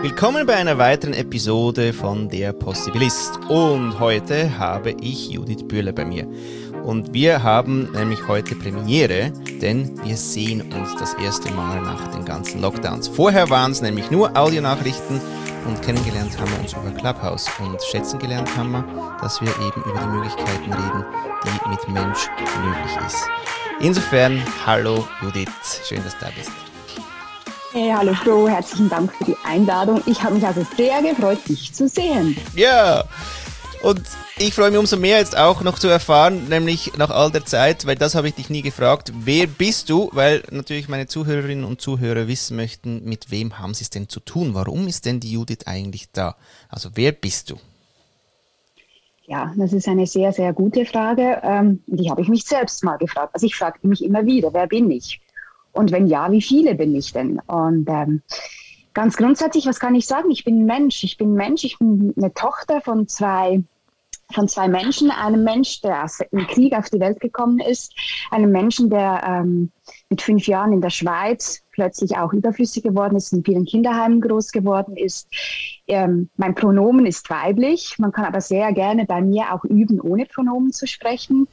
Willkommen bei einer weiteren Episode von Der Possibilist. Und heute habe ich Judith Bühler bei mir. Und wir haben nämlich heute Premiere, denn wir sehen uns das erste Mal nach den ganzen Lockdowns. Vorher waren es nämlich nur Audionachrichten und kennengelernt haben wir uns über Clubhouse. Und schätzen gelernt haben wir, dass wir eben über die Möglichkeiten reden, die mit Mensch möglich ist. Insofern, hallo Judith, schön, dass du da bist. Hey, hallo Flo, herzlichen Dank für die Einladung. Ich habe mich also sehr gefreut, dich zu sehen. Ja, und ich freue mich umso mehr jetzt auch noch zu erfahren, nämlich nach all der Zeit, weil das habe ich dich nie gefragt, wer bist du? Weil natürlich meine Zuhörerinnen und Zuhörer wissen möchten, mit wem haben sie es denn zu tun? Warum ist denn die Judith eigentlich da? Also wer bist du? Ja, das ist eine sehr, sehr gute Frage. Die habe ich mich selbst mal gefragt. Also ich frage mich immer wieder, wer bin ich? Und wenn ja, wie viele bin ich denn? Und ganz grundsätzlich, was kann ich sagen? Ich bin Mensch. Ich bin eine Tochter von zwei Menschen. Einem Mensch, der im Krieg auf die Welt gekommen ist. Einem Menschen, der mit 5 Jahren in der Schweiz plötzlich auch überflüssig geworden ist, in vielen Kinderheimen groß geworden ist. Mein Pronomen ist weiblich. Man kann aber sehr gerne bei mir auch üben, ohne Pronomen zu sprechen.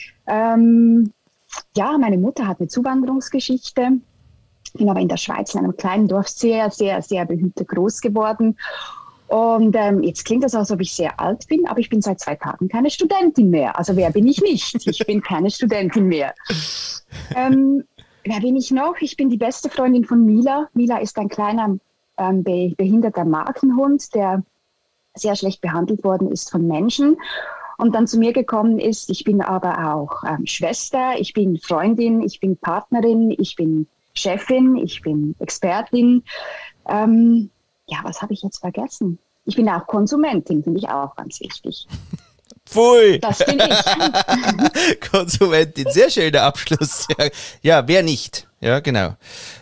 Ja, meine Mutter hat eine Zuwanderungsgeschichte. Ich bin aber in der Schweiz in einem kleinen Dorf sehr, sehr, sehr behütet groß geworden. Und jetzt klingt das, als ob ich sehr alt bin, aber ich bin seit 2 Tagen keine Studentin mehr. Also wer bin ich nicht? Ich bin keine Studentin mehr. Wer bin ich noch? Ich bin die beste Freundin von Mila. Mila ist ein kleiner behinderter Markenhund, der sehr schlecht behandelt worden ist von Menschen. Und dann zu mir gekommen ist. Ich bin aber auch Schwester, ich bin Freundin, ich bin Partnerin, ich bin Chefin, ich bin Expertin. Ja, was habe ich jetzt vergessen? Ich bin auch Konsumentin, finde ich auch ganz wichtig. Pfui! Das bin ich. Konsumentin, sehr schöner Abschluss. Ja, wer nicht? Ja, genau.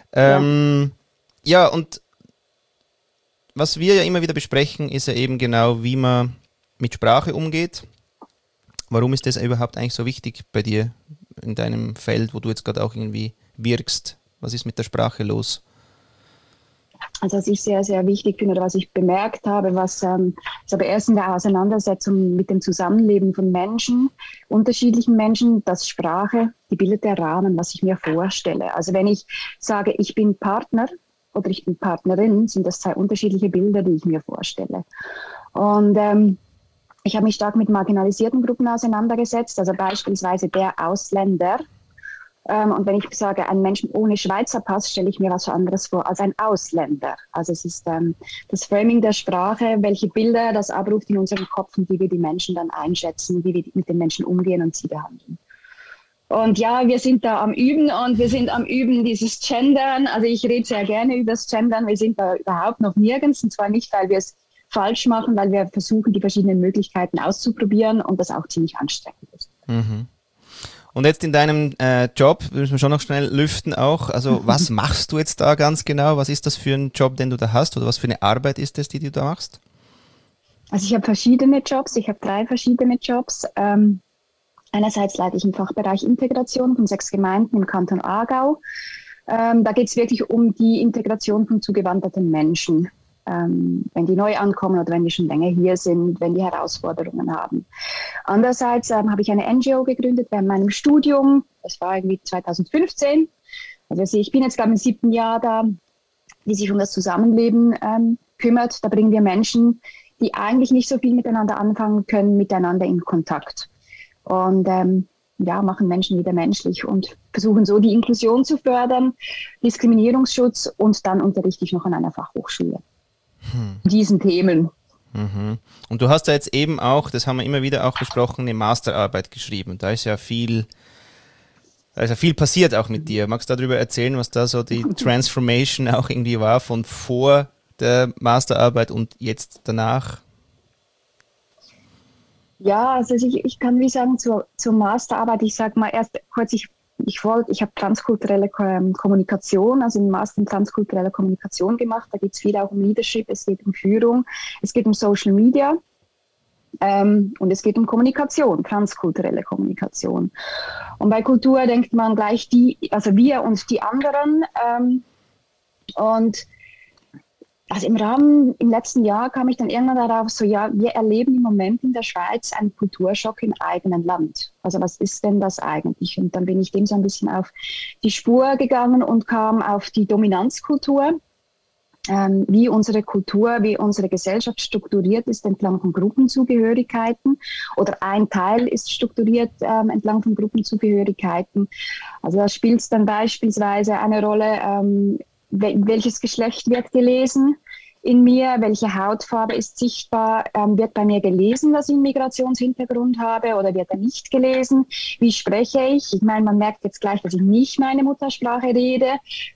Ja, und was wir ja immer wieder besprechen, ist ja eben genau, wie man mit Sprache umgeht. Warum ist das überhaupt eigentlich so wichtig bei dir in deinem Feld, wo du jetzt gerade auch irgendwie wirkst? Was ist mit der Sprache los? Also was ich sehr, sehr wichtig finde oder was ich bemerkt habe, was aber erst in der Auseinandersetzung mit dem Zusammenleben von Menschen, unterschiedlichen Menschen, dass Sprache, die bildet der Rahmen, was ich mir vorstelle. Also wenn ich sage, ich bin Partner oder ich bin Partnerin, sind das 2 unterschiedliche Bilder, die ich mir vorstelle. Und ich habe mich stark mit marginalisierten Gruppen auseinandergesetzt, also beispielsweise der Ausländer. Und wenn ich sage, ein Mensch ohne Schweizer Pass, stelle ich mir was anderes vor als ein Ausländer. Also es ist das Framing der Sprache, welche Bilder das abruft in unserem Kopf und wie wir die Menschen dann einschätzen, wie wir mit den Menschen umgehen und sie behandeln. Und ja, wir sind da am Üben und wir sind am Üben dieses Gendern. Also ich rede sehr gerne über das Gendern. Wir sind da überhaupt noch nirgends, und zwar nicht, weil wir es falsch machen, weil wir versuchen, die verschiedenen Möglichkeiten auszuprobieren und das auch ziemlich anstrengend ist. Mhm. Und jetzt in deinem Job, müssen wir schon noch schnell lüften auch, also was machst du jetzt da ganz genau? Was ist das für ein Job, den du da hast oder was für eine Arbeit ist das, die du da machst? Also ich habe verschiedene Jobs, ich habe 3 verschiedene Jobs. Einerseits leite ich im Fachbereich Integration von 6 Gemeinden im Kanton Aargau. Da geht es wirklich um die Integration von zugewanderten Menschen. Wenn die neu ankommen oder wenn die schon länger hier sind, wenn die Herausforderungen haben. Andererseits habe ich eine NGO gegründet während meinem Studium. Das war irgendwie 2015. Also ich bin jetzt gerade im 7. Jahr da, die sich um das Zusammenleben kümmert. Da bringen wir Menschen, die eigentlich nicht so viel miteinander anfangen können, miteinander in Kontakt. Und machen Menschen wieder menschlich und versuchen so die Inklusion zu fördern, Diskriminierungsschutz und dann unterrichte ich noch an einer Fachhochschule. Diesen Themen. Mhm. Und du hast da jetzt eben auch, das haben wir immer wieder auch besprochen, eine Masterarbeit geschrieben. Da ist ja viel passiert auch mit dir. Magst du darüber erzählen, was da so die Transformation auch irgendwie war von vor der Masterarbeit und jetzt danach? Ja, also ich kann wie sagen zur Masterarbeit, ich sage mal erst kurz, ich habe transkulturelle Kommunikation, also einen Master in transkulturelle Kommunikation gemacht. Da geht es viel auch um Leadership, es geht um Führung, es geht um Social Media und es geht um Kommunikation, transkulturelle Kommunikation. Und bei Kultur denkt man gleich also wir und die anderen. Und Also im letzten Jahr kam ich dann irgendwann darauf, so ja, wir erleben im Moment in der Schweiz einen Kulturschock im eigenen Land. Also was ist denn das eigentlich? Und dann bin ich dem so ein bisschen auf die Spur gegangen und kam auf die Dominanzkultur, wie unsere Kultur, wie unsere Gesellschaft strukturiert ist entlang von Gruppenzugehörigkeiten oder ein Teil ist strukturiert entlang von Gruppenzugehörigkeiten. Also da spielt es dann beispielsweise eine Rolle, welches Geschlecht wird gelesen in mir, welche Hautfarbe ist sichtbar, wird bei mir gelesen, dass ich einen Migrationshintergrund habe oder wird er nicht gelesen, wie spreche ich? Ich meine, man merkt jetzt gleich, dass ich nicht meine Muttersprache rede.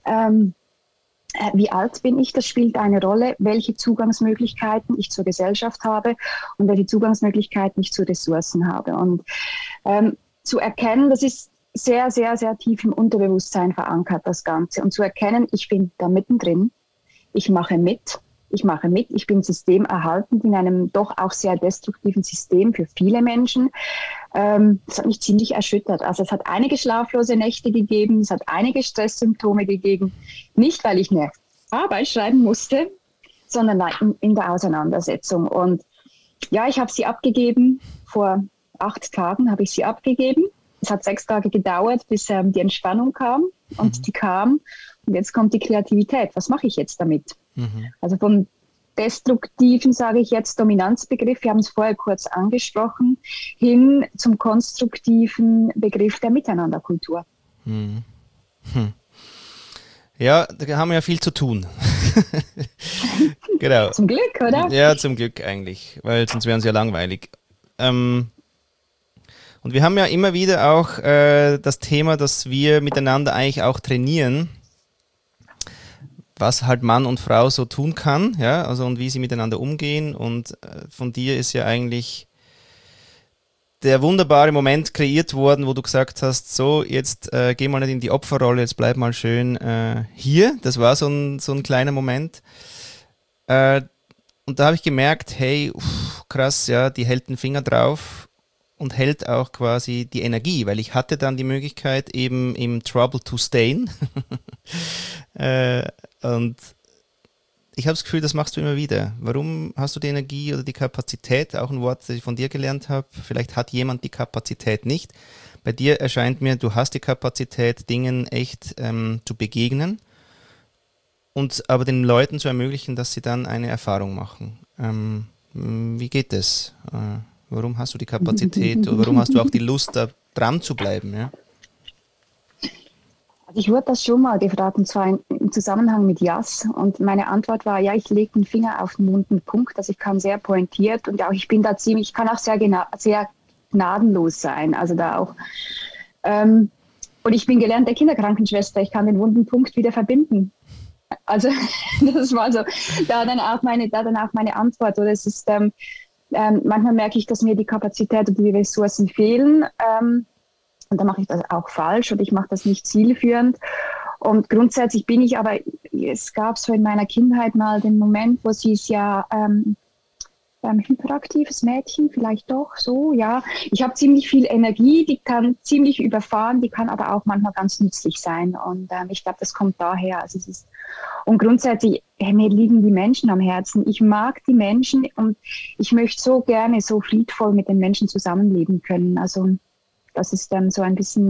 Wie alt bin ich? Das spielt eine Rolle, welche Zugangsmöglichkeiten ich zur Gesellschaft habe und welche Zugangsmöglichkeiten ich zu Ressourcen habe. Und zu erkennen, das ist sehr, sehr, sehr tief im Unterbewusstsein verankert, das Ganze. Und zu erkennen, ich bin da mittendrin, ich mache mit, ich bin systemerhaltend in einem doch auch sehr destruktiven System für viele Menschen. Das hat mich ziemlich erschüttert. Also es hat einige schlaflose Nächte gegeben, es hat einige Stresssymptome gegeben. Nicht, weil ich eine Arbeit schreiben musste, sondern in der Auseinandersetzung. Und ja, ich habe sie abgegeben. Vor 8 Tagen habe ich sie abgegeben. Es hat 6 Tage gedauert, bis die Entspannung kam und die kam. Und jetzt kommt die Kreativität. Was mache ich jetzt damit? Also vom destruktiven, sage ich jetzt, Dominanzbegriff, wir haben es vorher kurz angesprochen, hin zum konstruktiven Begriff der Miteinanderkultur. Ja, da haben wir ja viel zu tun. Genau. Zum Glück, oder? Ja, zum Glück eigentlich, weil sonst wären es ja langweilig. Und wir haben ja immer wieder auch das Thema, dass wir miteinander eigentlich auch trainieren, was halt Mann und Frau so tun kann, ja, also und wie sie miteinander umgehen. Und von dir ist ja eigentlich der wunderbare Moment kreiert worden, wo du gesagt hast, so, jetzt geh mal nicht in die Opferrolle, jetzt bleib mal schön hier. Das war so ein kleiner Moment. Und da habe ich gemerkt, hey, krass, ja, die hält den Finger drauf und hält auch quasi die Energie, weil ich hatte dann die Möglichkeit, eben im Trouble to Stayin. Und ich habe das Gefühl, das machst du immer wieder. Warum hast du die Energie oder die Kapazität? Auch ein Wort, das ich von dir gelernt habe. Vielleicht hat jemand die Kapazität nicht. Bei dir erscheint mir, du hast die Kapazität, Dingen echt zu begegnen und aber den Leuten zu ermöglichen, dass sie dann eine Erfahrung machen. Wie geht das? Warum hast du die Kapazität oder warum hast du auch die Lust, da dran zu bleiben? Ja? Ich wurde das schon mal gefragt, und zwar im Zusammenhang mit Jas. Und meine Antwort war, ja, ich lege den Finger auf den wunden Punkt. Also ich kann sehr pointiert und auch ich bin da ziemlich, ich kann auch sehr gnadenlos sein. Also da auch. Und ich bin gelernte Kinderkrankenschwester. Ich kann den wunden Punkt wieder verbinden. Also das war so, da dann auch meine Antwort. Oder es ist, manchmal merke ich, dass mir die Kapazität und die Ressourcen fehlen. Und dann mache ich das auch falsch und ich mache das nicht zielführend. Und grundsätzlich bin ich aber, es gab so in meiner Kindheit mal den Moment, wo sie es ja hyperaktives Mädchen, vielleicht doch so, ja. Ich habe ziemlich viel Energie, die kann ziemlich überfahren, die kann aber auch manchmal ganz nützlich sein. Und ich glaube, das kommt daher. Also es ist, und grundsätzlich, mir liegen die Menschen am Herzen. Ich mag die Menschen und ich möchte so gerne so friedvoll mit den Menschen zusammenleben können. Also das ist dann so ein bisschen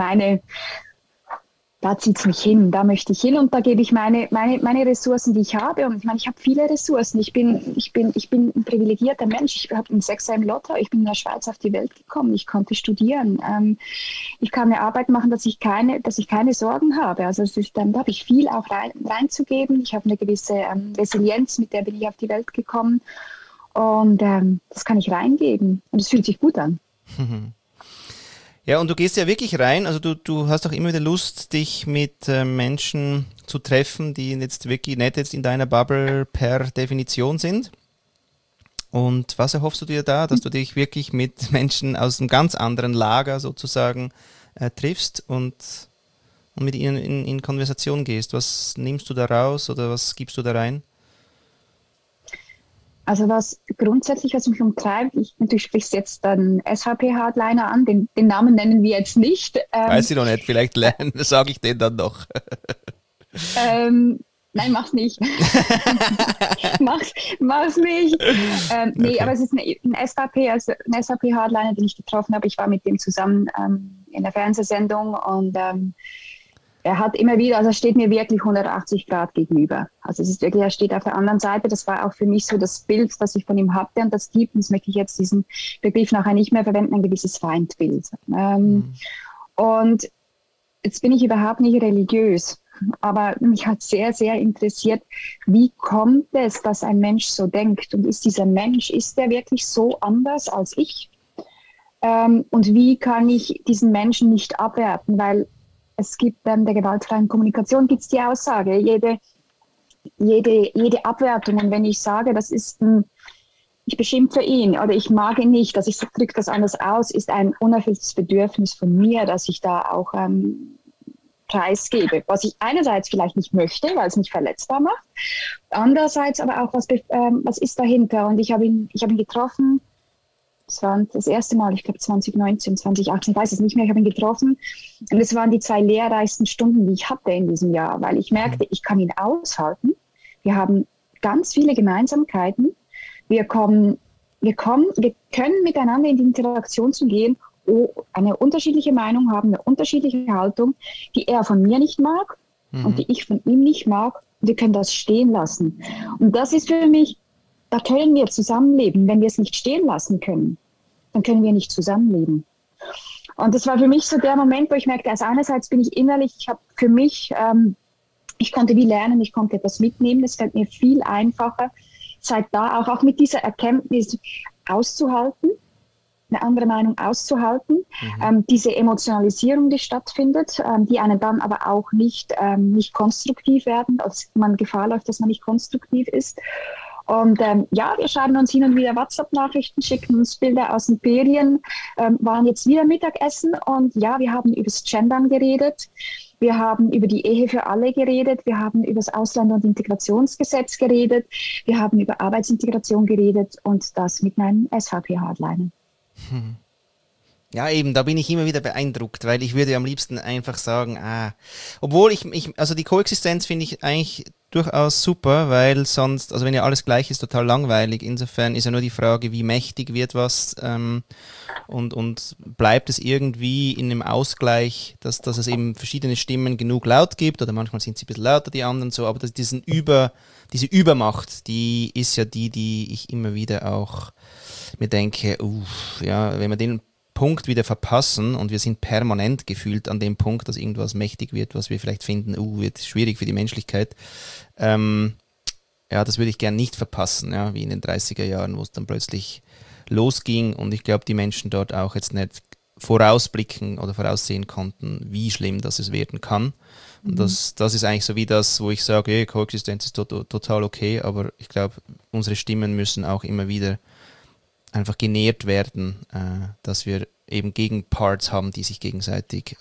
da zieht es mich hin, da möchte ich hin und da gebe ich meine Ressourcen, die ich habe. Und ich meine, ich habe viele Ressourcen. Ich bin ein privilegierter Mensch. Ich habe einen Sechser im Lotto. Ich bin in der Schweiz auf die Welt gekommen. Ich konnte studieren. Ich kann eine Arbeit machen, dass ich keine Sorgen habe. Also es ist, da habe ich viel auch reinzugeben. Ich habe eine gewisse Resilienz, mit der bin ich auf die Welt gekommen. Und das kann ich reingeben. Und es fühlt sich gut an. Ja, und du gehst ja wirklich rein, also du hast auch immer wieder Lust, dich mit Menschen zu treffen, die jetzt wirklich nicht jetzt in deiner Bubble per Definition sind. Und was erhoffst du dir da, dass du dich wirklich mit Menschen aus einem ganz anderen Lager sozusagen triffst und mit ihnen in Konversation gehst? Was nimmst du da raus oder was gibst du da rein? Also was mich umtreibt, du sprichst jetzt einen SVP-Hardliner an, den Namen nennen wir jetzt nicht. Weiß ich noch nicht, vielleicht sage ich den dann noch. Nein, mach's nicht. mach's nicht. Nee, okay. Aber es ist ein SVP, also ein SVP-Hardliner, den ich getroffen habe. Ich war mit dem zusammen in der Fernsehsendung und er hat immer wieder, also er steht mir wirklich 180 Grad gegenüber. Also es ist wirklich, er steht auf der anderen Seite. Das war auch für mich so das Bild, das ich von ihm hatte. Und das gibt, und das möchte ich jetzt diesen Begriff nachher nicht mehr verwenden, ein gewisses Feindbild. Und jetzt bin ich überhaupt nicht religiös. Aber mich hat sehr, sehr interessiert, wie kommt es, dass ein Mensch so denkt? Und ist dieser Mensch, ist der wirklich so anders als ich? Und wie kann ich diesen Menschen nicht abwerten? Weil es gibt der gewaltfreien Kommunikation gibt es die Aussage, jede Abwertung. Und wenn ich sage, das ist ich beschimpfe ihn oder ich mag ihn nicht, dass ich drücke das anders aus, ist ein unerfülltes Bedürfnis von mir, dass ich da auch preisgebe, was ich einerseits vielleicht nicht möchte, weil es mich verletzbar macht, andererseits aber auch, was ist dahinter? Und ich habe ihn getroffen, das war das erste Mal, ich glaube 2019, 2018, ich weiß es nicht mehr, ich habe ihn getroffen und es waren die 2 lehrreichsten Stunden, die ich hatte in diesem Jahr, weil ich merkte, ich kann ihn aushalten. Wir haben ganz viele Gemeinsamkeiten, wir können miteinander in die Interaktion zu gehen, eine unterschiedliche Meinung haben, eine unterschiedliche Haltung, die er von mir nicht mag und die ich von ihm nicht mag. Wir können das stehen lassen. Und das ist für mich, da können wir zusammenleben. Wenn wir es nicht stehen lassen können, dann können wir nicht zusammenleben. Und das war für mich so der Moment, wo ich merkte, also einerseits bin ich innerlich, ich habe für mich, ich konnte wie lernen, ich konnte etwas mitnehmen. Es fällt mir viel einfacher, seit da auch mit dieser Erkenntnis auszuhalten, eine andere Meinung auszuhalten, diese Emotionalisierung, die stattfindet, die einen dann aber auch nicht konstruktiv werden, als man Gefahr läuft, dass man nicht konstruktiv ist. Und wir schreiben uns hin und wieder WhatsApp-Nachrichten, schicken uns Bilder aus den Ferien, waren jetzt wieder Mittagessen und ja, wir haben über das Gendern geredet, wir haben über die Ehe für alle geredet, wir haben über das Ausländer- und Integrationsgesetz geredet, wir haben über Arbeitsintegration geredet und das mit einem SVP-Hardliner. Ja, eben, da bin ich immer wieder beeindruckt, weil ich würde am liebsten einfach sagen, obwohl also die Koexistenz finde ich eigentlich durchaus super, weil sonst, also wenn ja alles gleich ist, total langweilig. Insofern ist ja nur die Frage, wie mächtig wird was und bleibt es irgendwie in einem Ausgleich, dass es eben verschiedene Stimmen genug laut gibt oder manchmal sind sie ein bisschen lauter, die anderen so, aber diese Übermacht, die ist ja die ich immer wieder auch mir denke, wenn wir den Punkt wieder verpassen und wir sind permanent gefühlt an dem Punkt, dass irgendwas mächtig wird, was wir vielleicht finden, wird schwierig für die Menschlichkeit. Das würde ich gern nicht verpassen, ja, wie in den 30er Jahren, wo es dann plötzlich losging und ich glaube, die Menschen dort auch jetzt nicht vorausblicken oder voraussehen konnten, wie schlimm das es werden kann. Und das ist eigentlich so wie das, wo ich sage, Koexistenz ist total okay, aber ich glaube, unsere Stimmen müssen auch immer wieder einfach genährt werden, dass wir eben Gegenparts haben, die sich gegenseitig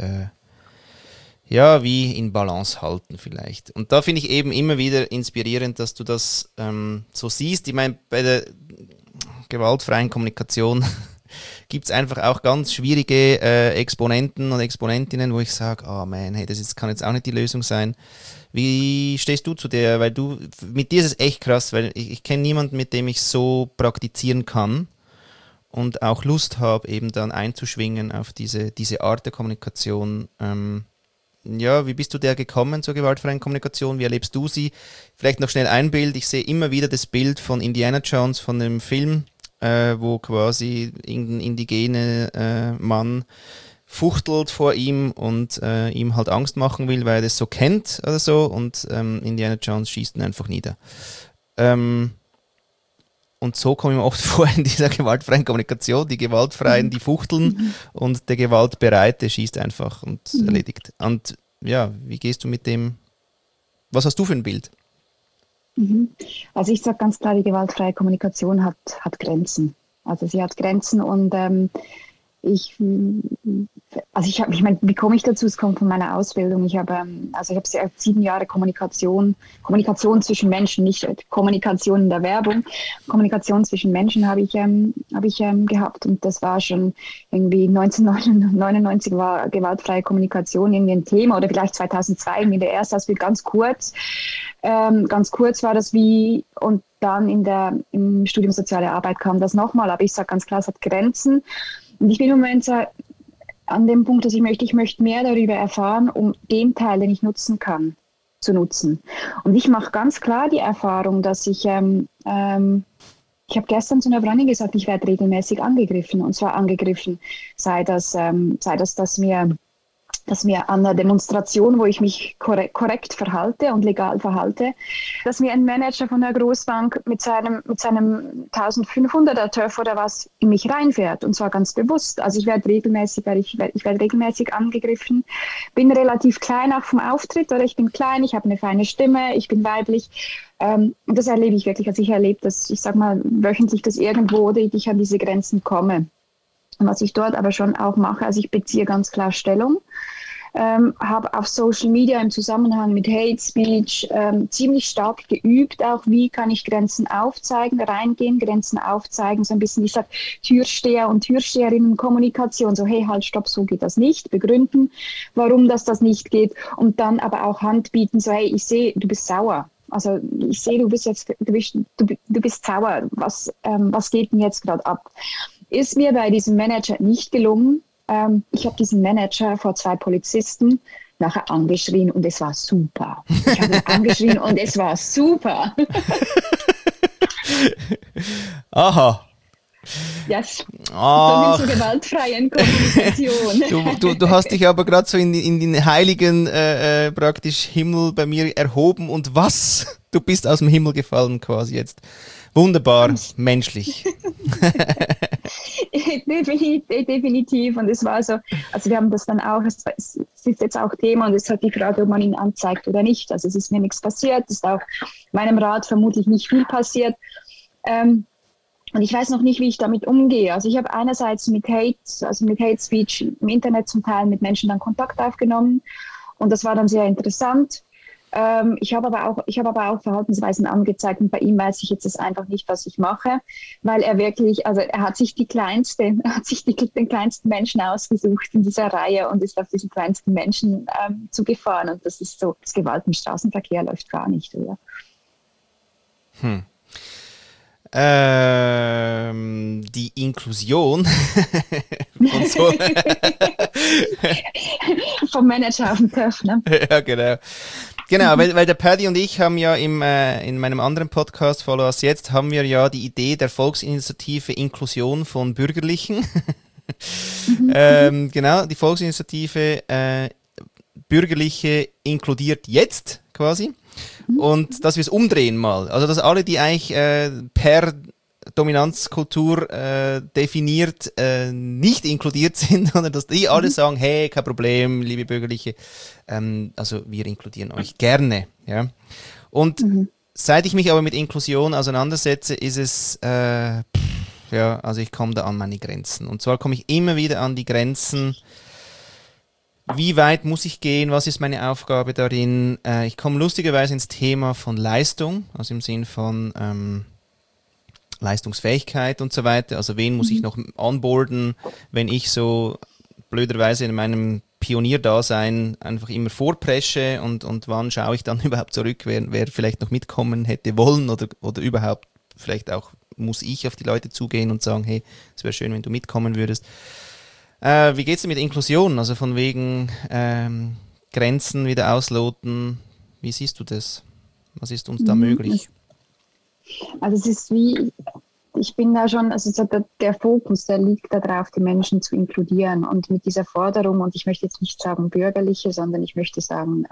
wie in Balance halten vielleicht. Und da finde ich eben immer wieder inspirierend, dass du das so siehst. Ich meine, bei der gewaltfreien Kommunikation gibt es einfach auch ganz schwierige Exponenten und Exponentinnen, wo ich sage, das kann jetzt auch nicht die Lösung sein. Wie stehst du zu der? Weil mit dir ist es echt krass, weil ich kenne niemanden, mit dem ich so praktizieren kann und auch Lust habe, eben dann einzuschwingen auf diese Art der Kommunikation. Wie bist du der gekommen zur gewaltfreien Kommunikation? Wie erlebst du sie? Vielleicht noch schnell ein Bild. Ich sehe immer wieder das Bild von Indiana Jones, von dem Film, wo quasi irgendein indigener Mann fuchtelt vor ihm und ihm halt Angst machen will, weil er das so kennt oder so und Indiana Jones schießt ihn einfach nieder. Und so komme ich mir oft vor in dieser gewaltfreien Kommunikation. Die Gewaltfreien, die fuchteln und der Gewaltbereite schießt einfach und erledigt. Und wie gehst du mit dem, was hast du für ein Bild? Also ich sage ganz klar, die gewaltfreie Kommunikation hat Grenzen. Also sie hat Grenzen und ich meine, wie komme ich dazu? Es kommt von meiner Ausbildung. Ich habe 7 Jahre Kommunikation zwischen Menschen, nicht Kommunikation in der Werbung. Kommunikation zwischen Menschen habe ich gehabt, und das war schon irgendwie 1999 war gewaltfreie Kommunikation irgendwie ein Thema, oder vielleicht 2002 irgendwie der erste Ausbildung, ganz kurz. Ganz kurz war das und dann im Studium Soziale Arbeit kam das nochmal, aber ich sage ganz klar, es hat Grenzen. Und ich bin im Moment so an dem Punkt, dass ich möchte mehr darüber erfahren, um den Teil, den ich nutzen kann, zu nutzen. Und ich mache ganz klar die Erfahrung, dass ich habe gestern zu einer Freundin gesagt, ich werde regelmäßig angegriffen. Und zwar angegriffen, sei das, dass mir an einer Demonstration, wo ich mich korrekt verhalte und legal verhalte, dass mir ein Manager von einer Großbank mit seinem 1500er TÜV oder was in mich reinfährt, und zwar ganz bewusst. Also ich werde regelmäßig angegriffen, bin relativ klein auch vom Auftritt, oder ich bin klein, ich habe eine feine Stimme, ich bin weiblich. Und das erlebe ich wirklich. Also ich erlebe das, ich sag mal, wöchentlich, dass irgendwo ich an diese Grenzen komme. Und was ich dort aber schon auch mache, also ich beziehe ganz klar Stellung, habe auf Social Media im Zusammenhang mit Hate Speech ziemlich stark geübt, auch wie kann ich Grenzen aufzeigen, reingehen, Grenzen aufzeigen, so ein bisschen, ich sage, Türsteher und Türsteherinnen-Kommunikation, so hey, halt, stopp, so geht das nicht, begründen, warum das nicht geht, und dann aber auch Hand bieten, so hey, ich sehe, du bist sauer. Also ich sehe, du bist sauer, was geht denn jetzt gerade ab? Ist mir bei diesem Manager nicht gelungen. Ich habe diesen Manager vor 2 Polizisten nachher angeschrien, und es war super. Ich habe ihn angeschrien und es war super. Aha. Yes. So zur gewaltfreien Kommunikation. Du hast dich aber gerade so in den heiligen praktisch Himmel bei mir erhoben, und was? Du bist aus dem Himmel gefallen quasi jetzt. Wunderbar, menschlich. Definitiv. Und es war so, also wir haben das dann auch, es ist jetzt auch Thema, und es hat die Frage, ob man ihn anzeigt oder nicht. Also es ist mir nichts passiert, es ist auch meinem Rat vermutlich nicht viel passiert. Und ich weiß noch nicht, wie ich damit umgehe. Also ich habe einerseits mit Hate Speech im Internet zum Teil mit Menschen dann Kontakt aufgenommen, und das war dann sehr interessant. Ich habe aber auch Verhaltensweisen angezeigt, und bei ihm weiß ich jetzt das einfach nicht, was ich mache, weil er hat sich den kleinsten Menschen ausgesucht in dieser Reihe und ist auf diesen kleinsten Menschen zugefahren, und das ist so, das Gewalt im Straßenverkehr läuft gar nicht, oder? Die Inklusion von so vom Manager auf dem TÜV, ne? Ja, genau. Genau, weil der Paddy und ich haben ja in meinem anderen Podcast, Follow Us Jetzt, haben wir ja die Idee der Volksinitiative Inklusion von Bürgerlichen. Genau, die Volksinitiative Bürgerliche inkludiert jetzt quasi. Und dass wir es umdrehen mal. Also dass alle, die eigentlich per Dominanzkultur definiert nicht inkludiert sind, sondern dass die alle sagen, hey, kein Problem, liebe Bürgerliche, also wir inkludieren euch gerne. Ja? Und seit ich mich aber mit Inklusion auseinandersetze, ist es, also ich komme da an meine Grenzen. Und zwar komme ich immer wieder an die Grenzen, wie weit muss ich gehen, was ist meine Aufgabe darin. Ich komme lustigerweise ins Thema von Leistung, also im Sinn von Leistungsfähigkeit und so weiter. Also wen muss ich noch onboarden, wenn ich so blöderweise in meinem Pionierdasein einfach immer vorpresche, und wann schaue ich dann überhaupt zurück, wer vielleicht noch mitkommen hätte wollen oder überhaupt vielleicht auch muss ich auf die Leute zugehen und sagen, hey, es wäre schön, wenn du mitkommen würdest. Wie geht's dir mit Inklusion? Also von wegen Grenzen wieder ausloten. Wie siehst du das? Was ist uns da möglich? Also es ist ich bin da schon, also der Fokus, der liegt darauf, die Menschen zu inkludieren, und mit dieser Forderung, und ich möchte jetzt nicht sagen Bürgerliche, sondern ich möchte sagen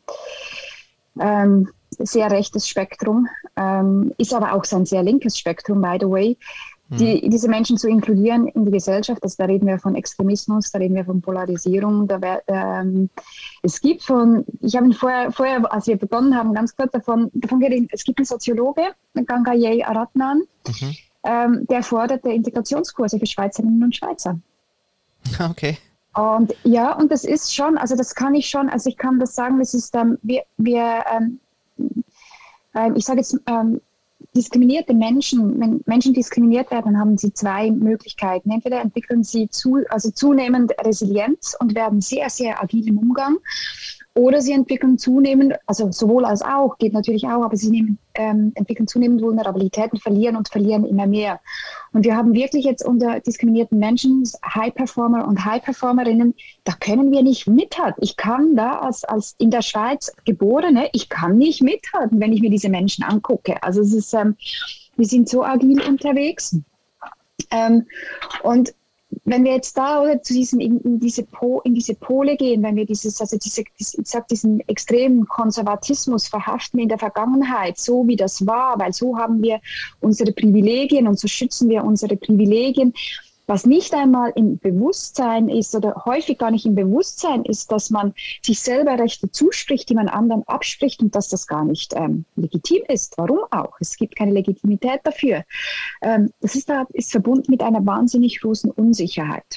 sehr rechtes Spektrum, ist aber auch so ein sehr linkes Spektrum, by the way. Diese Menschen zu inkludieren in die Gesellschaft, da reden wir von Extremismus, da reden wir von Polarisierung. Ich habe vorher, als wir begonnen haben, ganz kurz davon geredet, es gibt einen Soziologe, Gangaye Aratnan, der forderte Integrationskurse für Schweizerinnen und Schweizer. Okay. Und ja, und das ist schon, also das kann ich schon, also ich kann das sagen, das ist, ich sage jetzt, diskriminierte Menschen, wenn Menschen diskriminiert werden, haben sie zwei Möglichkeiten. Entweder entwickeln sie zunehmend Resilienz und werden sehr, sehr agil im Umgang, oder sie entwickeln zunehmend, also sowohl als auch, geht natürlich auch, aber sie entwickeln zunehmend Vulnerabilitäten, verlieren immer mehr. Und wir haben wirklich jetzt unter diskriminierten Menschen High-Performer und High-Performerinnen, da können wir nicht mithalten. Ich kann da als in der Schweiz Geborene, ich kann nicht mithalten, wenn ich mir diese Menschen angucke. Also es ist, wir sind so agil unterwegs. Und wenn wir jetzt da oder zu in diese Pole gehen, wenn wir diesen extremen Konservatismus verhaften in der Vergangenheit, so wie das war, weil so haben wir unsere Privilegien und so schützen wir unsere Privilegien, was nicht einmal im Bewusstsein ist oder häufig gar nicht im Bewusstsein ist, dass man sich selber Rechte zuspricht, die man anderen abspricht und dass das gar nicht legitim ist. Warum auch? Es gibt keine Legitimität dafür. Das ist verbunden mit einer wahnsinnig großen Unsicherheit.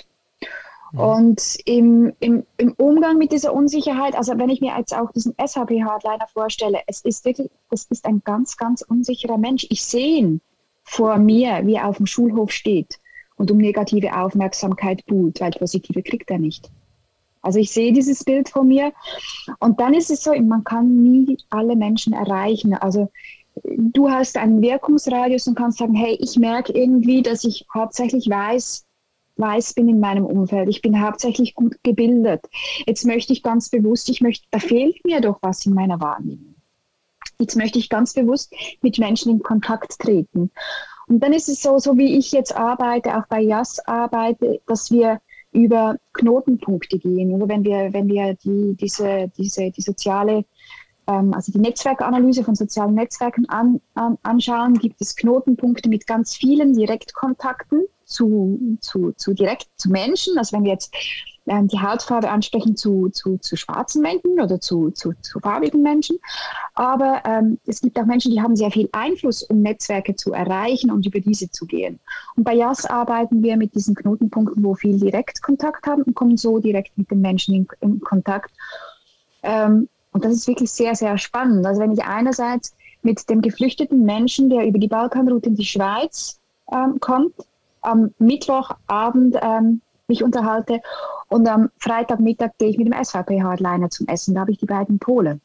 Und im Umgang mit dieser Unsicherheit, also wenn ich mir jetzt auch diesen SHP-Hardliner vorstelle, es ist ein ganz, ganz unsicherer Mensch. Ich sehe ihn vor mir, wie er auf dem Schulhof steht und um negative Aufmerksamkeit buhlt, weil positive kriegt er nicht. Also ich sehe dieses Bild vor mir und dann ist es so, man kann nie alle Menschen erreichen. Also du hast einen Wirkungsradius und kannst sagen, hey, ich merke irgendwie, dass ich hauptsächlich weiß bin in meinem Umfeld. Ich bin hauptsächlich gut gebildet. Jetzt möchte ich ganz bewusst, da fehlt mir doch was in meiner Wahrnehmung. Jetzt möchte ich ganz bewusst mit Menschen in Kontakt treten. Und dann ist es so wie ich jetzt arbeite, auch bei JAS arbeite, dass wir über Knotenpunkte gehen. Oder wenn wir die soziale, also die Netzwerkanalyse von sozialen Netzwerken anschauen, gibt es Knotenpunkte mit ganz vielen Direktkontakten zu Menschen. Also wenn wir jetzt die Hautfarbe ansprechen zu schwarzen Menschen oder zu farbigen Menschen. Aber es gibt auch Menschen, die haben sehr viel Einfluss, um Netzwerke zu erreichen und über diese zu gehen. Und bei JAS arbeiten wir mit diesen Knotenpunkten, wo viel Direktkontakt haben und kommen so direkt mit den Menschen in Kontakt. Und das ist wirklich sehr, sehr spannend. Also wenn ich einerseits mit dem geflüchteten Menschen, der über die Balkanroute in die Schweiz kommt, am Mittwochabend mich unterhalte und am Freitagmittag gehe ich mit dem SVP-Hardliner zum Essen. Da habe ich die beiden Pole.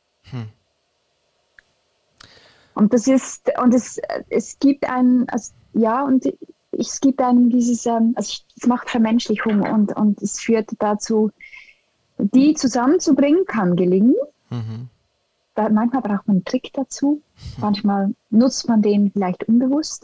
Und es gibt einen, es gibt einem dieses, es macht Vermenschlichung und es führt dazu, die zusammenzubringen, kann gelingen. Manchmal braucht man einen Trick dazu, manchmal nutzt man den vielleicht unbewusst.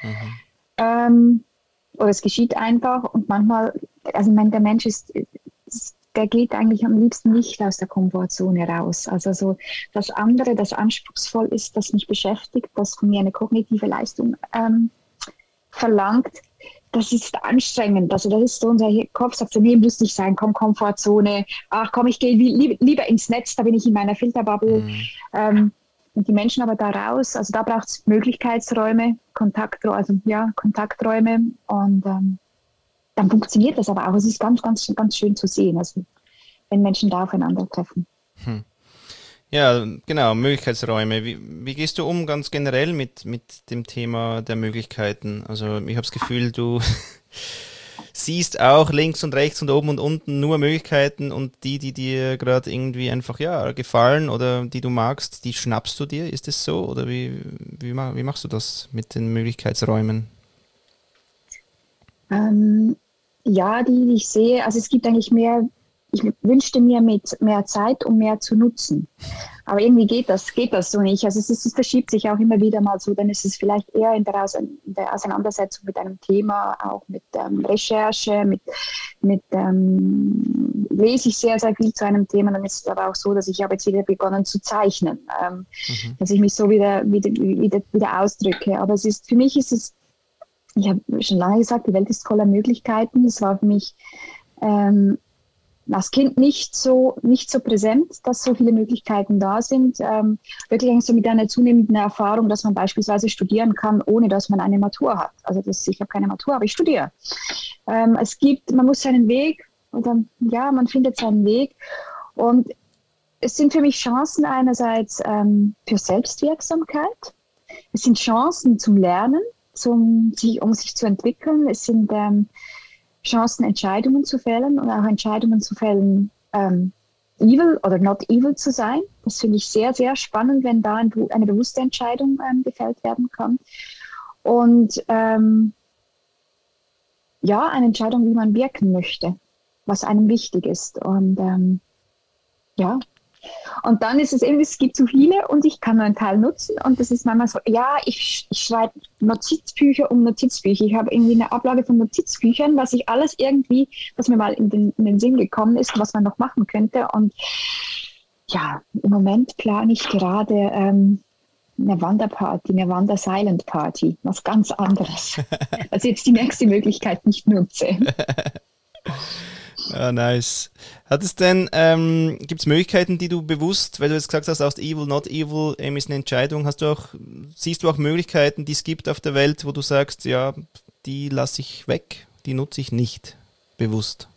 Oder es geschieht einfach und manchmal, also der Mensch der geht eigentlich am liebsten nicht aus der Komfortzone raus. Also so das andere, das anspruchsvoll ist, das mich beschäftigt, das von mir eine kognitive Leistung verlangt, das ist anstrengend. Also das ist so, unser Kopf sagt so, nee, muss nicht sein, komm, Komfortzone, ach komm, ich gehe lieber ins Netz, da bin ich in meiner Filterbubble. Und die Menschen aber da raus, also da braucht es Möglichkeitsräume, Kontakträume und dann funktioniert das aber auch. Es ist ganz, ganz, ganz schön zu sehen, also wenn Menschen da aufeinandertreffen. Ja, genau, Möglichkeitsräume. Wie gehst du um ganz generell mit dem Thema der Möglichkeiten? Also ich habe das Gefühl, du siehst auch links und rechts und oben und unten nur Möglichkeiten und die dir gerade irgendwie einfach gefallen oder die du magst, die schnappst du dir. Ist es so? Oder wie machst du das mit den Möglichkeitsräumen? Die ich sehe, also es gibt eigentlich mehr, ich wünschte mir mit mehr Zeit, um mehr zu nutzen. Aber irgendwie geht das so nicht. Also es verschiebt sich auch immer wieder mal so, dann ist es vielleicht eher in der Auseinandersetzung mit einem Thema, auch mit Recherche, lese ich sehr, sehr viel zu einem Thema. Dann ist es aber auch so, dass ich habe jetzt wieder begonnen zu zeichnen, dass ich mich so wieder ausdrücke. Aber für mich ist es, ich habe schon lange gesagt, die Welt ist voller Möglichkeiten. Es war für mich als Kind nicht so präsent, dass so viele Möglichkeiten da sind. Wirklich so mit einer zunehmenden Erfahrung, dass man beispielsweise studieren kann, ohne dass man eine Matur hat. Also ich habe keine Matur, aber ich studiere. Man muss seinen Weg, oder ja, man findet seinen Weg. Und es sind für mich Chancen einerseits für Selbstwirksamkeit. Es sind Chancen zum Lernen, um sich zu entwickeln. Es sind Chancen, Entscheidungen zu fällen und auch Entscheidungen zu fällen, evil oder not evil zu sein. Das finde ich sehr, sehr spannend, wenn da eine bewusste Entscheidung gefällt werden kann. Und ja, eine Entscheidung, wie man wirken möchte, was einem wichtig ist. Und ja. Und dann ist es eben, es gibt zu viele und ich kann nur einen Teil nutzen. Und das ist manchmal so, ja, ich schreibe Notizbücher um Notizbücher. Ich habe irgendwie eine Ablage von Notizbüchern, was mir mal in den Sinn gekommen ist, was man noch machen könnte. Und ja, im Moment plane ich gerade eine Wanderparty, eine Wander-Silent-Party, was ganz anderes. Also jetzt die nächste Möglichkeit nicht nutze. Ah, nice. Gibt es Möglichkeiten, die du bewusst, weil du jetzt gesagt hast, aus evil, not evil, ist eine Entscheidung, siehst du auch Möglichkeiten, die es gibt auf der Welt, wo du sagst, ja, die lasse ich weg, die nutze ich nicht bewusst?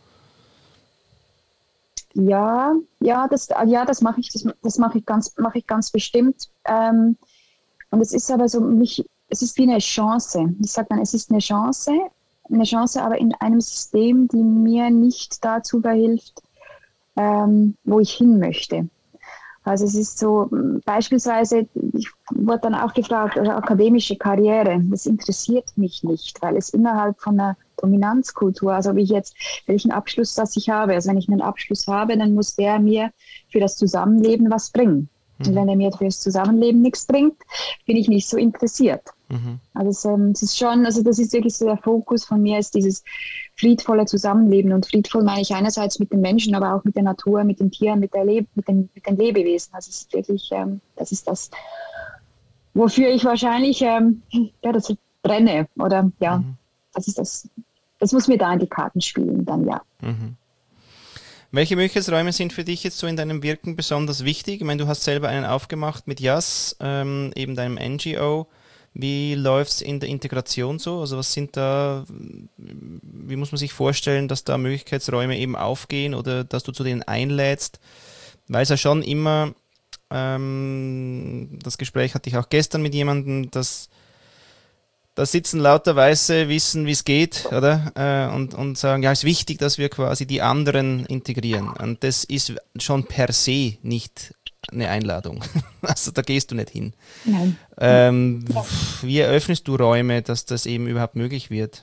Ja, das mache ich, mache ich ganz bestimmt. Und es ist aber so, es ist wie eine Chance. Wie sagt man, es ist eine Chance, aber in einem System, die mir nicht dazu verhilft, wo ich hin möchte. Also es ist so, beispielsweise, ich wurde dann auch gefragt, also akademische Karriere, das interessiert mich nicht, weil es innerhalb von einer Dominanzkultur, also welchen Abschluss das ich habe, also wenn ich einen Abschluss habe, dann muss der mir für das Zusammenleben was bringen. Und wenn er mir für das Zusammenleben nichts bringt, bin ich nicht so interessiert. Also es ist schon, also das ist wirklich so der Fokus von mir, ist dieses friedvolle Zusammenleben. Und friedvoll meine ich einerseits mit den Menschen, aber auch mit der Natur, mit den Tieren, mit den Lebewesen. Also es ist wirklich, das ist das, wofür ich wahrscheinlich das brenne. Oder ja, das ist das muss mir da in die Karten spielen, dann ja. Welche Möglichkeitsräume sind für dich jetzt so in deinem Wirken besonders wichtig? Ich meine, du hast selber einen aufgemacht mit JAS, eben deinem NGO. Wie läuft es in der Integration so? Also wie muss man sich vorstellen, dass da Möglichkeitsräume eben aufgehen oder dass du zu denen einlädst? Weil es ja schon immer, das Gespräch hatte ich auch gestern mit jemandem, da sitzen lauter Weiße, wissen, wie es geht, oder? Und sagen, ja, es ist wichtig, dass wir quasi die anderen integrieren. Und das ist schon per se nicht eine Einladung. Also da gehst du nicht hin. Nein. Wie eröffnest du Räume, dass das eben überhaupt möglich wird?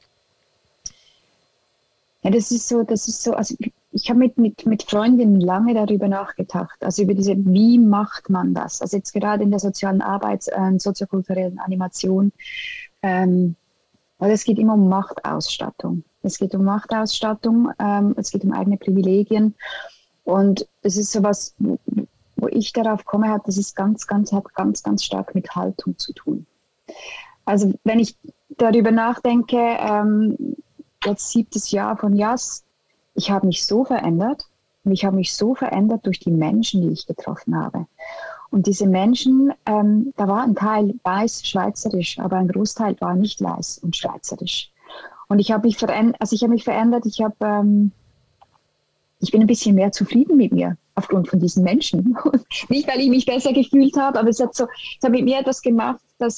Ja, das ist so, also ich habe mit Freundinnen lange darüber nachgedacht, also über wie macht man das? Also jetzt gerade in der sozialen Arbeit, soziokulturellen Animation, weil es geht immer um Machtausstattung. Es geht um Machtausstattung, es geht um eigene Privilegien und es ist sowas, wo ich darauf komme, hat ganz stark mit Haltung zu tun. Also wenn ich darüber nachdenke, jetzt 7. Jahr von JAS, ich habe mich so verändert und ich habe mich so verändert durch die Menschen, die ich getroffen habe. Und diese Menschen, da war ein Teil weiß, schweizerisch, aber ein Großteil war nicht weiß und schweizerisch. Und ich habe mich verändert, ich bin ein bisschen mehr zufrieden mit mir aufgrund von diesen Menschen. Nicht, weil ich mich besser gefühlt habe, aber es hat mit mir etwas gemacht, dass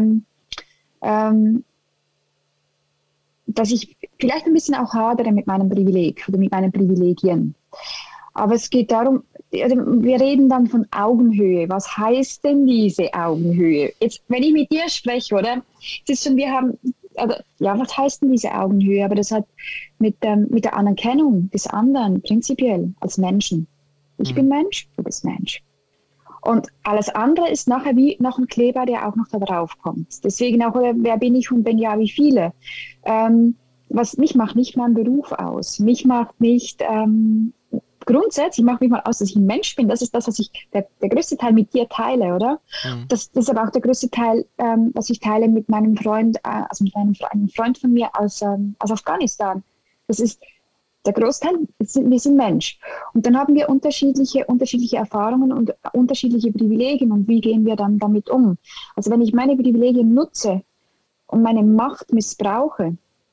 ich vielleicht ein bisschen auch hadere mit meinem Privileg oder mit meinen Privilegien. Aber es geht darum, wir reden dann von Augenhöhe. Was heißt denn diese Augenhöhe? Jetzt, wenn ich mit dir spreche, oder? Es ist schon, was heißt denn diese Augenhöhe? Aber das hat mit der Anerkennung des anderen prinzipiell als Menschen. Ich bin Mensch, du bist Mensch. Und alles andere ist nachher wie noch ein Kleber, der auch noch da drauf kommt. Deswegen auch, wer bin ich und wenn ja, wie viele? Mich macht nicht mein Beruf aus. Mich macht nicht, grundsätzlich macht mich mal aus, dass ich ein Mensch bin. Das ist das, was der größte Teil mit dir teile, oder? Das ist aber auch der größte Teil, was ich teile mit meinem Freund, also mit einem Freund von mir aus Afghanistan. Das ist der Großteil, wir sind Mensch. Und dann haben wir unterschiedliche Erfahrungen und unterschiedliche Privilegien. Und wie gehen wir dann damit um? Also wenn ich meine Privilegien nutze und meine Macht missbrauche,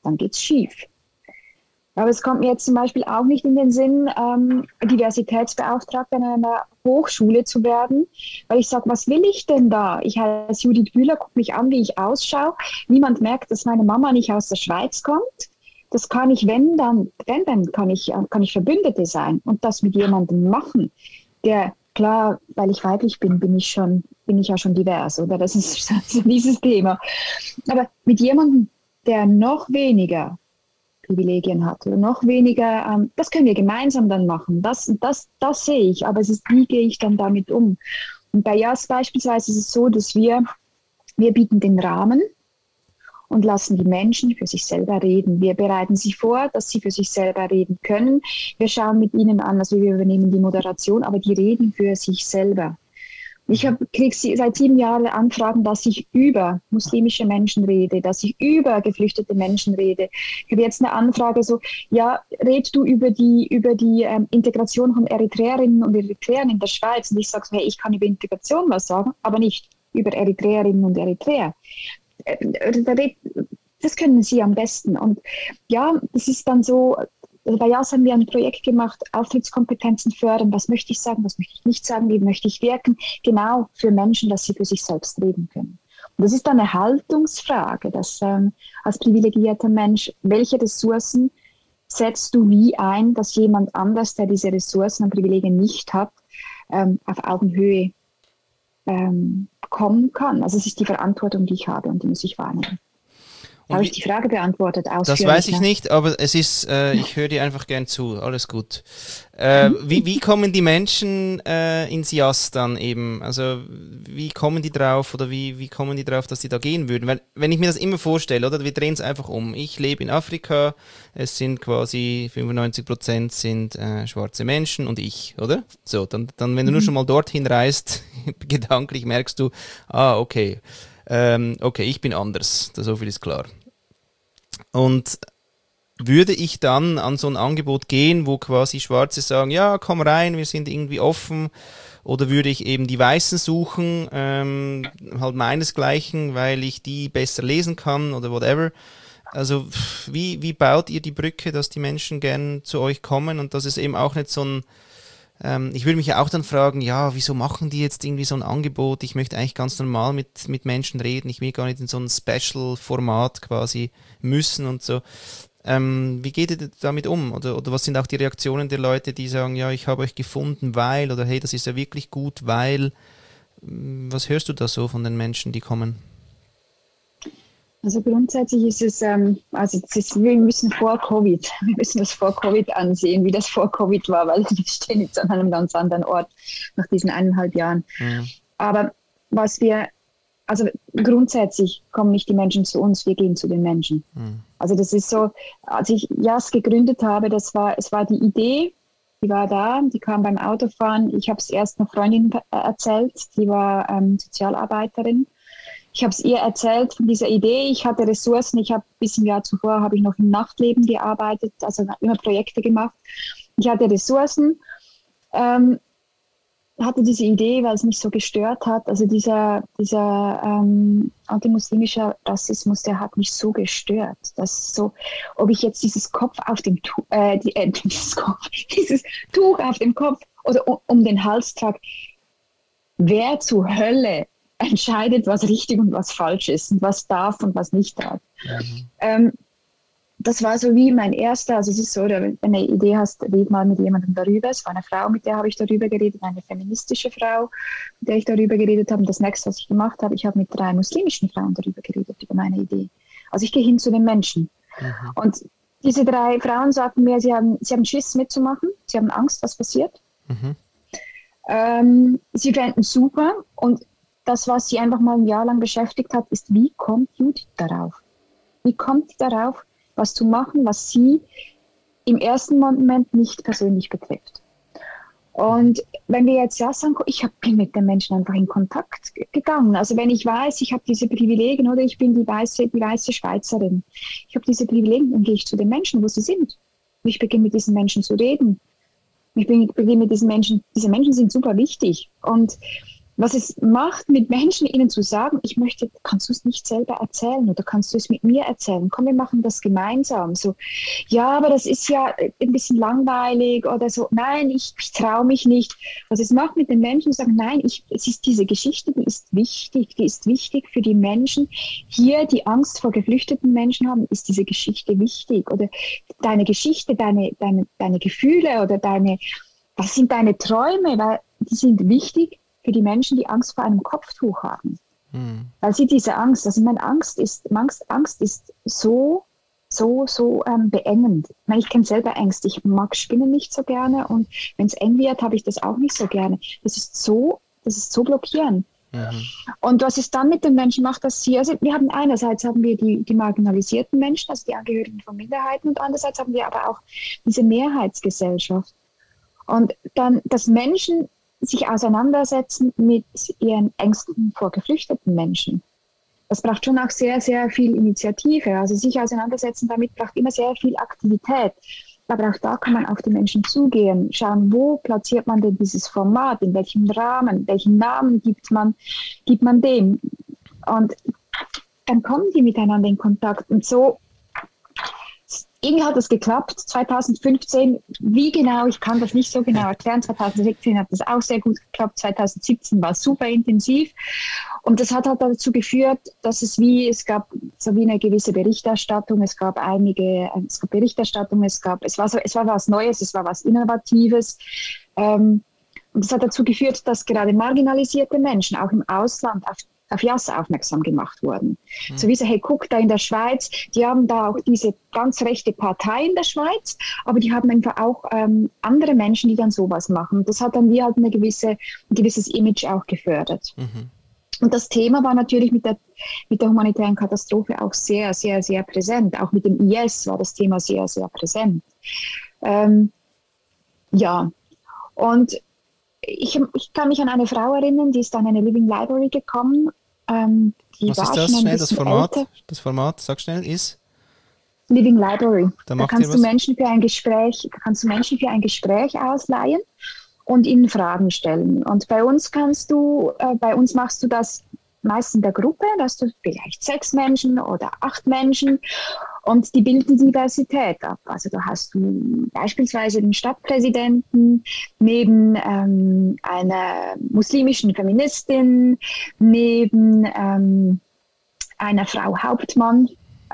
dann geht's schief. Aber es kommt mir jetzt zum Beispiel auch nicht in den Sinn, Diversitätsbeauftragte an einer Hochschule zu werden, weil ich sage, was will ich denn da? Ich heiße Judith Bühler, gucke mich an, wie ich ausschaue. Niemand merkt, dass meine Mama nicht aus der Schweiz kommt. Das kann ich, wenn dann kann ich Verbündete sein und das mit jemandem machen, der, klar, weil ich weiblich bin ich ja schon divers, oder? Das ist so dieses Thema. Aber mit jemandem, der noch weniger Privilegien hat oder noch weniger, das können wir gemeinsam dann machen. Das sehe ich, aber es ist, wie gehe ich dann damit um? Und bei JAS beispielsweise ist es so, dass wir bieten den Rahmen und lassen die Menschen für sich selber reden. Wir bereiten sie vor, dass sie für sich selber reden können. Wir schauen mit ihnen an, also wir übernehmen die Moderation, aber die reden für sich selber. Ich kriege seit 7 Jahren Anfragen, dass ich über muslimische Menschen rede, dass ich über geflüchtete Menschen rede. Ich habe jetzt eine Anfrage so, ja, red du über die Integration von Eritreerinnen und Eritreern in der Schweiz. Und ich sage so, hey, ich kann über Integration was sagen, aber nicht über Eritreerinnen und Eritreer. Das können sie am besten. Und ja, das ist dann so, bei JAS haben wir ein Projekt gemacht, Auftrittskompetenzen fördern. Was möchte ich sagen, was möchte ich nicht sagen, wie möchte ich wirken? Genau für Menschen, dass sie für sich selbst reden können. Und das ist dann eine Haltungsfrage, dass als privilegierter Mensch, welche Ressourcen setzt du wie ein, dass jemand anders, der diese Ressourcen und Privilegien nicht hat, auf Augenhöhe kommen kann. Also es ist die Verantwortung, die ich habe und die muss ich wahrnehmen. Habe ich die Frage beantwortet? Das weiß ich nicht, aber es ist, ich höre dir einfach gern zu, alles gut. Wie kommen die Menschen ins JAS dann eben? Also wie kommen die drauf oder wie kommen die drauf, dass die da gehen würden? Weil, wenn ich mir das immer vorstelle, oder wir drehen es einfach um. Ich lebe in Afrika, es sind quasi 95% sind schwarze Menschen und ich, oder? So, dann wenn du nur schon mal dorthin reist, gedanklich merkst du, okay, ich bin anders, so viel ist klar. Und würde ich dann an so ein Angebot gehen, wo quasi Schwarze sagen, ja, komm rein, wir sind irgendwie offen, oder würde ich eben die Weißen suchen, halt meinesgleichen, weil ich die besser lesen kann oder whatever. Also wie baut ihr die Brücke, dass die Menschen gern zu euch kommen und dass es eben auch nicht so ein ich würde mich ja auch dann fragen, ja, wieso machen die jetzt irgendwie so ein Angebot? Ich möchte eigentlich ganz normal mit Menschen reden. Ich will gar nicht in so ein Special-Format quasi müssen und so. Wie geht ihr damit um? Oder was sind auch die Reaktionen der Leute, die sagen, ja, ich habe euch gefunden, weil, oder hey, das ist ja wirklich gut, weil. Was hörst du da so von den Menschen, die kommen? Also grundsätzlich ist es, wir müssen das vor Covid ansehen, wie das vor Covid war, weil wir stehen jetzt an einem ganz anderen Ort nach diesen 1,5 Jahren. Ja. Aber grundsätzlich kommen nicht die Menschen zu uns, wir gehen zu den Menschen. Mhm. Also das ist so, als ich JAS gegründet habe, es war die Idee, die war da, die kam beim Autofahren. Ich habe es erst einer Freundin erzählt, die war Sozialarbeiterin. Ich habe es ihr erzählt von dieser Idee. Ich hatte Ressourcen. Ich habe bis im Jahr zuvor habe ich noch im Nachtleben gearbeitet, also immer Projekte gemacht. Ich hatte Ressourcen, hatte diese Idee, weil es mich so gestört hat. Also dieser antimuslimischer Rassismus, der hat mich so gestört, dass so, ob ich jetzt dieses Tuch auf dem Kopf oder um den Hals trage, wer zur Hölle entscheidet, was richtig und was falsch ist und was darf und was nicht darf. Mhm. Das war so wie mein erster, also es ist so, wenn du eine Idee hast, red mal mit jemandem darüber. Es war eine Frau, mit der habe ich darüber geredet, eine feministische Frau, mit der ich darüber geredet habe. Und das nächste, was ich gemacht habe, ich habe mit 3 muslimischen Frauen darüber geredet, über meine Idee. Also ich gehe hin zu den Menschen. Mhm. Und diese 3 Frauen sagten mir, sie haben Schiss mitzumachen, sie haben Angst, was passiert. Mhm. Sie fänden es super und das, was sie einfach mal ein Jahr lang beschäftigt hat, ist, wie kommt Judith darauf? Wie kommt sie darauf, was zu machen, was sie im ersten Moment nicht persönlich betrifft? Und wenn wir jetzt sagen, ich bin mit den Menschen einfach in Kontakt gegangen. Also wenn ich weiß, ich habe diese Privilegien oder ich bin die weiße Schweizerin, ich habe diese Privilegien, dann gehe ich zu den Menschen, wo sie sind. Und ich beginne mit diesen Menschen zu reden. Ich beginne mit diesen Menschen. Diese Menschen sind super wichtig. Und was es macht, mit Menschen ihnen zu sagen, ich möchte, kannst du es nicht selber erzählen oder kannst du es mit mir erzählen? Komm, wir machen das gemeinsam. So, ja, aber das ist ja ein bisschen langweilig oder so. Nein, ich traue mich nicht. Was es macht mit den Menschen, sagen, nein, es ist diese Geschichte, die ist wichtig für die Menschen. Hier, die Angst vor geflüchteten Menschen haben, ist diese Geschichte wichtig. Oder deine Geschichte, deine Gefühle oder was sind deine Träume, weil die sind wichtig für die Menschen, die Angst vor einem Kopftuch haben. Weil sie diese Angst, also meine Angst ist so beengend. Ich meine, ich kenne selber Ängste. Ich mag Spinnen nicht so gerne und wenn es eng wird, habe ich das auch nicht so gerne. Das ist so blockierend. Und was es dann mit den Menschen macht, dass also wir haben einerseits die marginalisierten Menschen, also die Angehörigen von Minderheiten und andererseits haben wir aber auch diese Mehrheitsgesellschaft. Und dann, dass Menschen sich auseinandersetzen mit ihren Ängsten vor geflüchteten Menschen. Das braucht schon auch sehr, sehr viel Initiative. Also sich auseinandersetzen damit braucht immer sehr viel Aktivität. Aber auch da kann man auf die Menschen zugehen, schauen, wo platziert man denn dieses Format, in welchem Rahmen, welchen Namen gibt man dem. Und dann kommen die miteinander in Kontakt. Und so, irgendwie hat das geklappt, 2015, wie genau, ich kann das nicht so genau erklären, 2016 hat das auch sehr gut geklappt, 2017 war super intensiv und das hat halt dazu geführt, dass es gab so wie eine gewisse Berichterstattung, es gab Berichterstattung, es war was Neues, es war was Innovatives und das hat dazu geführt, dass gerade marginalisierte Menschen auch im Ausland auf JAS aufmerksam gemacht wurden. So wie so, hey, guck, da in der Schweiz, die haben da auch diese ganz rechte Partei in der Schweiz, aber die haben einfach auch andere Menschen, die dann sowas machen. Das hat dann wie halt ein gewisses Image auch gefördert. Und das Thema war natürlich mit der humanitären Katastrophe auch sehr, sehr, sehr präsent. Auch mit dem IS war das Thema sehr, sehr präsent. Ja, und ich kann mich an eine Frau erinnern, die ist an eine Living Library gekommen. Was ist das schnell, das Format? Älter. Das Format, sag schnell, ist? Living Library. Da kannst du Menschen für ein Gespräch ausleihen und ihnen Fragen stellen. Und bei uns machst du das meist in der Gruppe, da hast du vielleicht 6 Menschen oder 8 Menschen und die bilden Diversität ab. Also da hast du beispielsweise den Stadtpräsidenten neben einer muslimischen Feministin, neben einer Frau Hauptmann,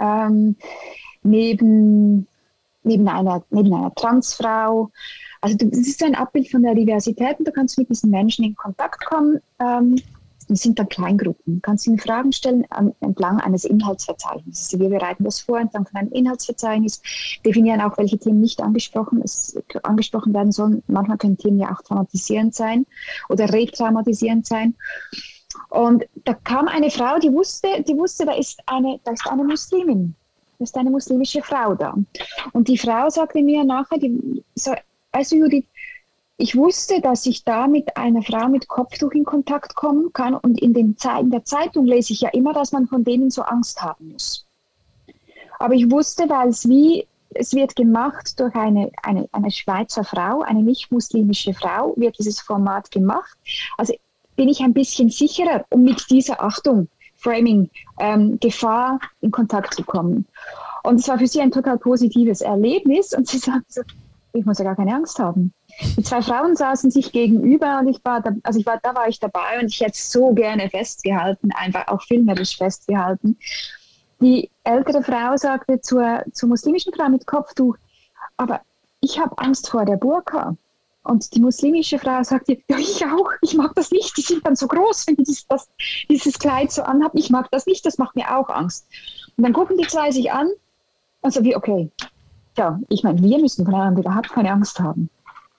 neben einer Transfrau. Also das ist ein Abbild von der Diversität und du kannst mit diesen Menschen in Kontakt kommen. Das sind dann Kleingruppen. Du kannst ihnen Fragen stellen entlang eines Inhaltsverzeichnisses. Also wir bereiten das vor entlang von einem Inhaltsverzeichnis, definieren auch, welche Themen nicht angesprochen werden sollen. Manchmal können Themen ja auch traumatisierend sein oder retraumatisierend sein. Und da kam eine Frau, die wusste, da ist eine Muslimin. Da ist eine muslimische Frau da. Und die Frau sagte mir nachher, also Judith, ich wusste, dass ich da mit einer Frau mit Kopftuch in Kontakt kommen kann und in der Zeitung lese ich ja immer, dass man von denen so Angst haben muss. Aber ich wusste, weil es wird gemacht durch eine Schweizer Frau, eine nicht-muslimische Frau, wird dieses Format gemacht. Also bin ich ein bisschen sicherer, um mit dieser Framing, Gefahr in Kontakt zu kommen. Und es war für sie ein total positives Erlebnis und sie sagte so, ich muss ja gar keine Angst haben. Die 2 Frauen saßen sich gegenüber und da war ich dabei und ich hätte es so gerne festgehalten, einfach auch filmerisch festgehalten. Die ältere Frau sagte zur muslimischen Frau mit Kopftuch, aber ich habe Angst vor der Burka. Und die muslimische Frau sagte, ja, ich auch, ich mag das nicht, die sind dann so groß, wenn die dieses Kleid so anhaben, ich mag das nicht, das macht mir auch Angst. Und dann gucken die 2 sich an und so wie, okay, ja, ich meine, wir müssen voneinander überhaupt keine Angst haben.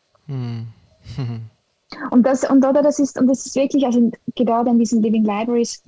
Und das ist wirklich, also gerade in diesen Living Libraries,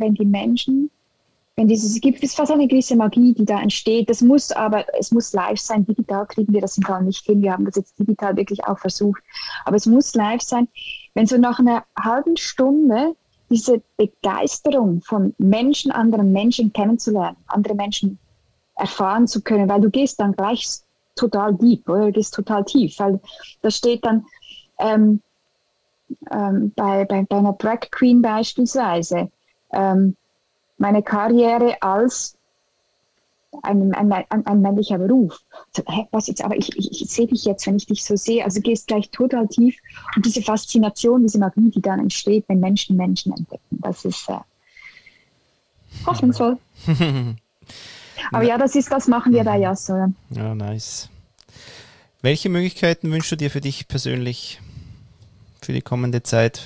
es gibt fast eine gewisse Magie, die da entsteht. Es muss live sein. Digital kriegen wir das im Fall nicht hin. Wir haben das jetzt digital wirklich auch versucht. Aber es muss live sein. Wenn so nach einer halben Stunde diese Begeisterung von Menschen, anderen Menschen kennenzulernen, andere Menschen erfahren zu können, weil du gehst dann gleich total deep, oder? Du gehst total tief, weil da steht dann, bei einer Drag Queen beispielsweise, meine Karriere als ein männlicher Beruf. So, was jetzt, aber ich sehe dich jetzt, wenn ich dich so sehe, also gehst gleich total tief und diese Faszination, diese Magie, die dann entsteht, wenn Menschen entdecken, das ist hoffnungsvoll. Aber ja, das machen wir bei Yasso. Ja, nice. Welche Möglichkeiten wünschst du dir für dich persönlich für die kommende Zeit?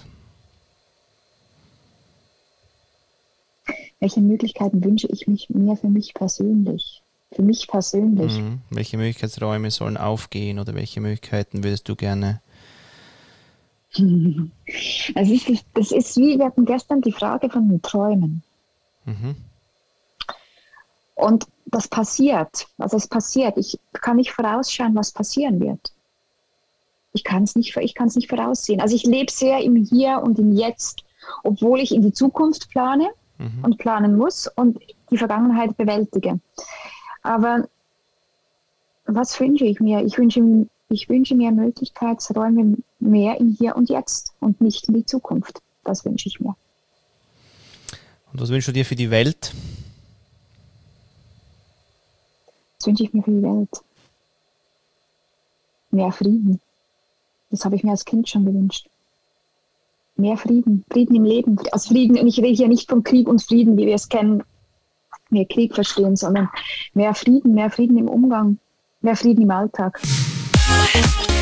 Welche Möglichkeiten wünsche ich mir für mich persönlich? Für mich persönlich. Welche Möglichkeitsräume sollen aufgehen oder welche Möglichkeiten würdest du gerne? Das ist wie, wir hatten gestern die Frage von den Träumen. Und das passiert. Also es passiert. Ich kann nicht vorausschauen, was passieren wird. Ich kann es nicht voraussehen. Also ich lebe sehr im Hier und im Jetzt, obwohl ich in die Zukunft plane und planen muss und die Vergangenheit bewältige. Aber was wünsche ich mir? Ich wünsche mir Möglichkeitsräume mehr im Hier und Jetzt und nicht in die Zukunft. Das wünsche ich mir. Und was wünschst du dir für die Welt? Was wünsche ich mir für die Welt? Mehr Frieden. Das habe ich mir als Kind schon gewünscht. Mehr Frieden. Frieden im Leben. Also Frieden, und ich rede hier nicht von Krieg und Frieden, wie wir es kennen, mehr Krieg verstehen, sondern mehr Frieden im Umgang, mehr Frieden im Alltag.